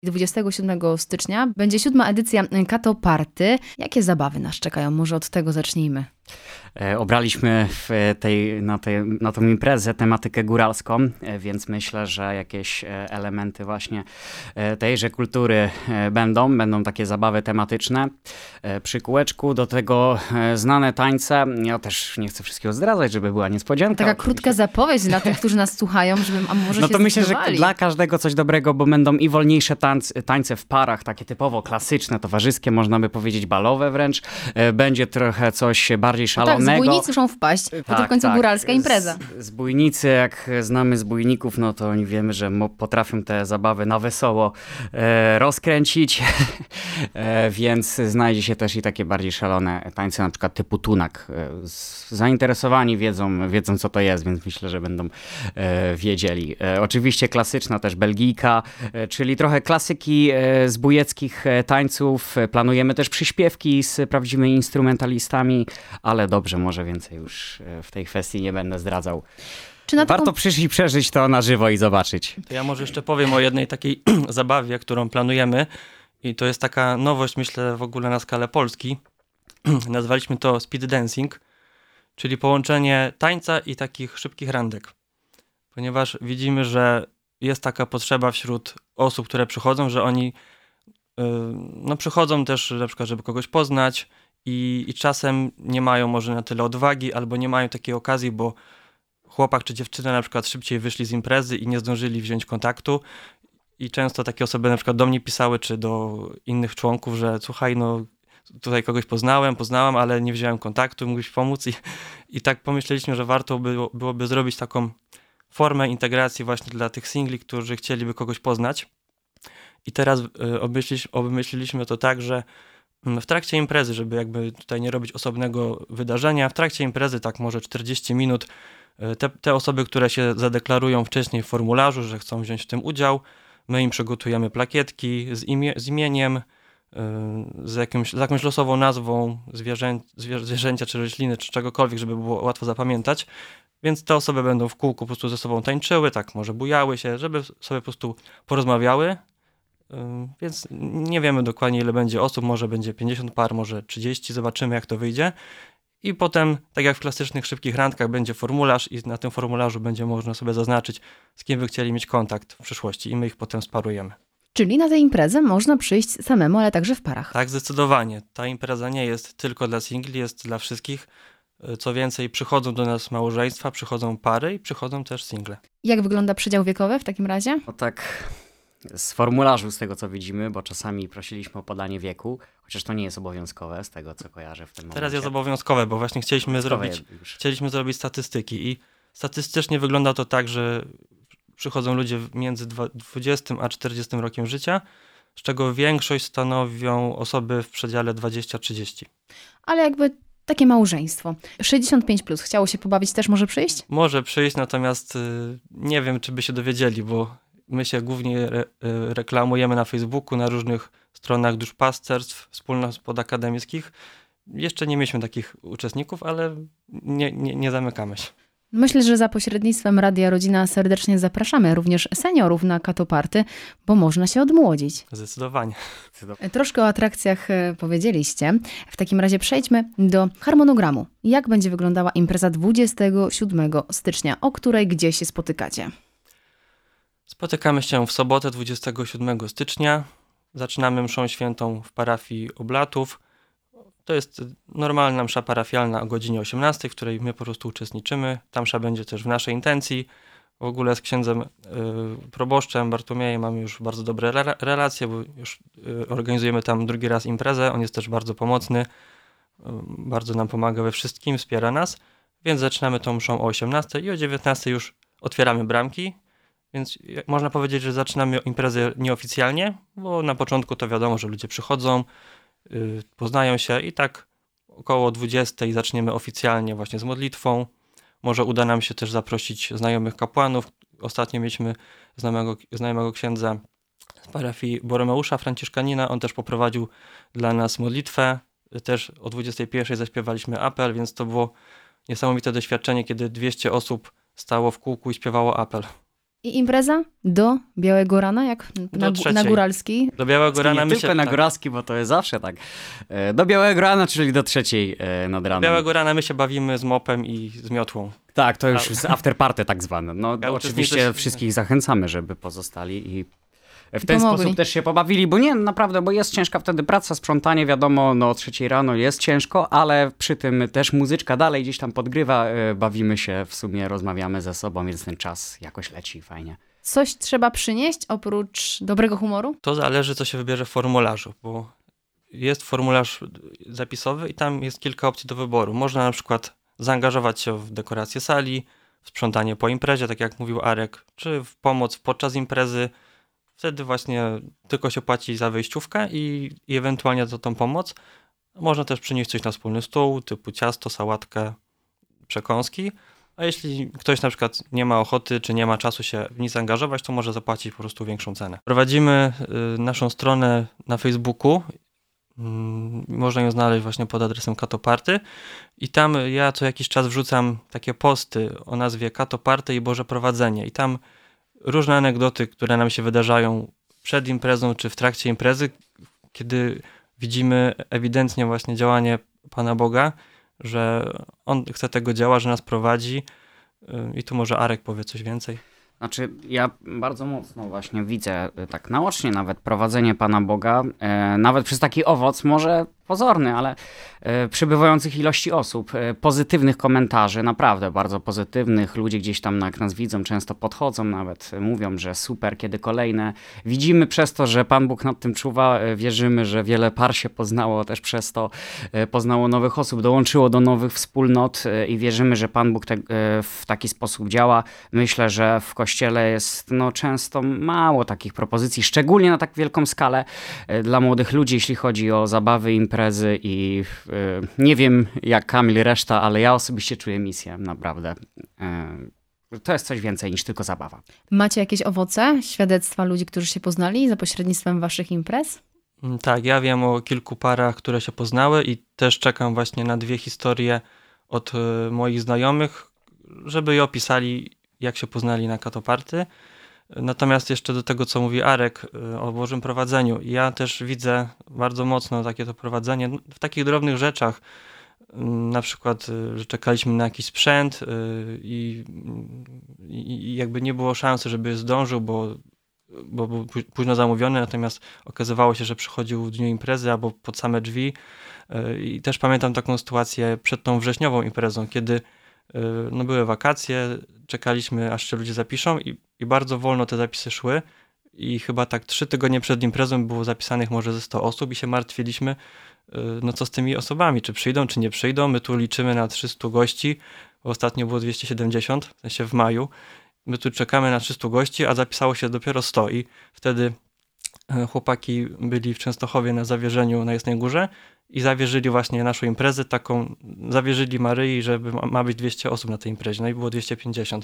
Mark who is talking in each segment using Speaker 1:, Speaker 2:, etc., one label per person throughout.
Speaker 1: 27 stycznia będzie 7. edycja Kato Party. Jakie zabawy nas czekają? Może od tego zacznijmy.
Speaker 2: Obraliśmy na tą imprezę tematykę góralską, więc myślę, że jakieś elementy właśnie tejże kultury będą takie zabawy tematyczne. Przy kółeczku do tego znane tańce. Ja też nie chcę wszystkiego zdradzać, żeby była niespodzianka.
Speaker 1: Taka krótka zapowiedź dla tych, którzy nas słuchają, żeby może
Speaker 2: no
Speaker 1: się
Speaker 2: to myślę, że
Speaker 1: zdecydowali.
Speaker 2: dla każdego coś dobrego, bo będą i wolniejsze tańce w parach, takie typowo klasyczne, towarzyskie, można by powiedzieć balowe wręcz. Będzie trochę coś bardziej szalonego.
Speaker 1: Tak, zbójnicy muszą wpaść, bo to w końcu góralska impreza.
Speaker 2: Zbójnicy, jak znamy zbójników, no to oni wiemy, że potrafią te zabawy na wesoło rozkręcić, więc znajdzie się też i takie bardziej szalone tańce, na przykład typu tunak. Zainteresowani wiedzą co to jest, więc myślę, że będą wiedzieli. Oczywiście klasyczna też Belgijka, czyli trochę klasyki zbójeckich tańców. Planujemy też przyśpiewki z prawdziwymi instrumentalistami, ale dobrze, może więcej już w tej kwestii nie będę zdradzał. Warto przyjść i przeżyć to na żywo i zobaczyć.
Speaker 3: To ja może jeszcze powiem o jednej takiej zabawie, którą planujemy i to jest taka nowość, myślę, w ogóle na skalę Polski. Nazwaliśmy to speed dancing, czyli połączenie tańca i takich szybkich randek. Ponieważ widzimy, że jest taka potrzeba wśród osób, które przychodzą, że oni przychodzą też na przykład, żeby kogoś poznać, i czasem nie mają może na tyle odwagi, albo nie mają takiej okazji, bo chłopak czy dziewczyna na przykład szybciej wyszli z imprezy i nie zdążyli wziąć kontaktu. I często takie osoby na przykład do mnie pisały, czy do innych członków, że słuchaj, no tutaj kogoś poznałam, ale nie wziąłem kontaktu, mógłbyś pomóc. I tak pomyśleliśmy, że warto byłoby zrobić taką formę integracji właśnie dla tych singli, którzy chcieliby kogoś poznać. I teraz obmyśliliśmy to tak, że w trakcie imprezy, żeby jakby tutaj nie robić osobnego wydarzenia, w trakcie imprezy tak może 40 minut te osoby, które się zadeklarują wcześniej w formularzu, że chcą wziąć w tym udział, my im przygotujemy plakietki z imieniem, z jakąś losową nazwą zwierzęcia czy rośliny, czy czegokolwiek, żeby było łatwo zapamiętać. Więc te osoby będą w kółku po prostu ze sobą tańczyły, tak może bujały się, żeby sobie po prostu porozmawiały. Więc nie wiemy dokładnie, ile będzie osób, może będzie 50 par, może 30, zobaczymy jak to wyjdzie. I potem, tak jak w klasycznych szybkich randkach, będzie formularz i na tym formularzu będzie można sobie zaznaczyć, z kim by chcieli mieć kontakt w przyszłości i my ich potem sparujemy.
Speaker 1: Czyli na tę imprezę można przyjść samemu, ale także w parach.
Speaker 3: Tak, zdecydowanie. Ta impreza nie jest tylko dla singli, jest dla wszystkich. Co więcej, przychodzą do nas małżeństwa, przychodzą pary i przychodzą też single.
Speaker 1: Jak wygląda przedział wiekowy w takim razie?
Speaker 2: No tak, z formularzu, z tego co widzimy, bo czasami prosiliśmy o podanie wieku, chociaż to nie jest obowiązkowe, z tego co kojarzę w tym momencie.
Speaker 3: Teraz jest obowiązkowe, bo właśnie chcieliśmy zrobić statystyki i statystycznie wygląda to tak, że przychodzą ludzie między 20 a 40 rokiem życia, z czego większość stanowią osoby w przedziale 20-30.
Speaker 1: Ale jakby takie małżeństwo. 65+. Chciało się pobawić, też może przyjść?
Speaker 3: Może przyjść, natomiast nie wiem, czy by się dowiedzieli, bo my się głównie reklamujemy na Facebooku, na różnych stronach duszpasterstw, wspólnot akademickich. Jeszcze nie mieliśmy takich uczestników, ale nie zamykamy się.
Speaker 1: Myślę, że za pośrednictwem Radia Rodzina serdecznie zapraszamy również seniorów na Kato Party, bo można się odmłodzić.
Speaker 3: Zdecydowanie.
Speaker 1: Troszkę o atrakcjach powiedzieliście. W takim razie przejdźmy do harmonogramu. Jak będzie wyglądała impreza 27 stycznia, o której gdzie się spotykacie?
Speaker 3: Spotykamy się w sobotę 27 stycznia. Zaczynamy mszą świętą w parafii Oblatów. To jest normalna msza parafialna o godzinie 18, w której my po prostu uczestniczymy. Ta msza będzie też w naszej intencji. W ogóle z księdzem proboszczem Bartłomiejem mamy już bardzo dobre relacje, bo już organizujemy tam drugi raz imprezę. On jest też bardzo pomocny, bardzo nam pomaga we wszystkim, wspiera nas. Więc zaczynamy tą mszą o 18 i o 19 już otwieramy bramki. Więc można powiedzieć, że zaczynamy imprezę nieoficjalnie, bo na początku to wiadomo, że ludzie przychodzą, poznają się i tak około 20 zaczniemy oficjalnie właśnie z modlitwą. Może uda nam się też zaprosić znajomych kapłanów. Ostatnio mieliśmy znajomego księdza z parafii Boromeusza, Franciszkanina. On też poprowadził dla nas modlitwę. Też o 21 zaśpiewaliśmy apel, więc to było niesamowite doświadczenie, kiedy 200 osób stało w kółku i śpiewało apel.
Speaker 1: I impreza do białego rana, jak na
Speaker 3: trzeciej.
Speaker 1: Góralskiej?
Speaker 3: Do Białego Rana
Speaker 2: Nie tylko na Góralski, bo to jest zawsze tak. Do białego rana, czyli do 3:00 nad ranem.
Speaker 3: Do Białego Rana my się bawimy z mopem i z miotłą.
Speaker 2: Tak, to już jest afterparty tak zwane. No
Speaker 3: Ja
Speaker 2: oczywiście
Speaker 3: uczestniczę-
Speaker 2: wszystkich zachęcamy, żeby pozostali i w ten
Speaker 1: pomogli.
Speaker 2: sposób też się pobawili, bo nie, naprawdę, bo jest ciężka wtedy praca, sprzątanie, wiadomo, no o 3:00 rano jest ciężko, ale przy tym też muzyczka dalej gdzieś tam podgrywa, bawimy się, w sumie rozmawiamy ze sobą, więc ten czas jakoś leci fajnie.
Speaker 1: Coś trzeba przynieść oprócz dobrego humoru?
Speaker 3: To zależy, co się wybierze w formularzu, bo jest formularz zapisowy i tam jest kilka opcji do wyboru. Można na przykład zaangażować się w dekorację sali, w sprzątanie po imprezie, tak jak mówił Arek, czy w pomoc podczas imprezy. Wtedy właśnie tylko się płaci za wejściówkę i ewentualnie za tą pomoc. Można też przynieść coś na wspólny stół, typu ciasto, sałatkę, przekąski. A jeśli ktoś na przykład nie ma ochoty, czy nie ma czasu się w nic angażować, to może zapłacić po prostu większą cenę. Prowadzimy naszą stronę na Facebooku. Można ją znaleźć właśnie pod adresem Katoparty i tam ja co jakiś czas wrzucam takie posty o nazwie Katoparty i Boże Prowadzenie i tam różne anegdoty, które nam się wydarzają przed imprezą czy w trakcie imprezy, kiedy widzimy ewidentnie właśnie działanie Pana Boga, że On chce tego dzieła, że nas prowadzi i tu może Arek powie coś więcej.
Speaker 2: Znaczy, ja bardzo mocno właśnie widzę, tak naocznie nawet, prowadzenie Pana Boga, nawet przez taki owoc, może pozorny, ale przybywających ilości osób, pozytywnych komentarzy, naprawdę bardzo pozytywnych. Ludzie gdzieś tam, jak nas widzą, często podchodzą nawet, mówią, że super, kiedy kolejne. Widzimy przez to, że Pan Bóg nad tym czuwa, wierzymy, że wiele par się poznało też przez to, poznało nowych osób, dołączyło do nowych wspólnot i wierzymy, że Pan Bóg w taki sposób działa. Myślę, że w Kościele jest często mało takich propozycji, szczególnie na tak wielką skalę dla młodych ludzi, jeśli chodzi o zabawy, imprezy i nie wiem jak Kamil reszta, ale ja osobiście czuję misję, naprawdę. To jest coś więcej niż tylko zabawa.
Speaker 1: Macie jakieś owoce, świadectwa ludzi, którzy się poznali za pośrednictwem waszych imprez?
Speaker 3: Tak, ja wiem o kilku parach, które się poznały i też czekam właśnie na 2 historie od moich znajomych, żeby je opisali, jak się poznali na Katoparty. Natomiast jeszcze do tego, co mówi Arek o Bożym prowadzeniu. Ja też widzę bardzo mocno takie to prowadzenie w takich drobnych rzeczach. Na przykład, że czekaliśmy na jakiś sprzęt i jakby nie było szansy, żeby zdążył, bo był późno zamówiony, natomiast okazywało się, że przychodził w dniu imprezy albo pod same drzwi. I też pamiętam taką sytuację przed tą wrześniową imprezą, kiedy były wakacje, czekaliśmy, aż się ludzie zapiszą i bardzo wolno te zapisy szły i chyba tak 3 tygodnie przed imprezą było zapisanych może ze 100 osób i się martwiliśmy, co z tymi osobami, czy przyjdą, czy nie przyjdą. My tu liczymy na 300 gości, bo ostatnio było 270, w sensie w maju. My tu czekamy na 300 gości, a zapisało się dopiero 100 i wtedy chłopaki byli w Częstochowie na zawierzeniu na Jasnej Górze i zawierzyli właśnie naszą imprezę taką, zawierzyli Maryi, że ma być 200 osób na tej imprezie, no i było 250.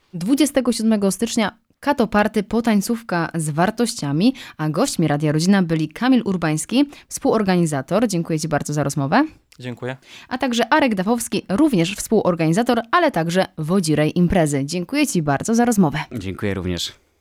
Speaker 1: 27 stycznia Katoparty potańcówka z wartościami, a gośćmi Radia Rodzina byli Kamil Urbański, współorganizator, dziękuję Ci bardzo za rozmowę,
Speaker 3: Dziękuję.
Speaker 1: a także Arek Dachowski, również współorganizator, ale także wodzirej imprezy. Dziękuję Ci bardzo za rozmowę.
Speaker 2: Dziękuję również.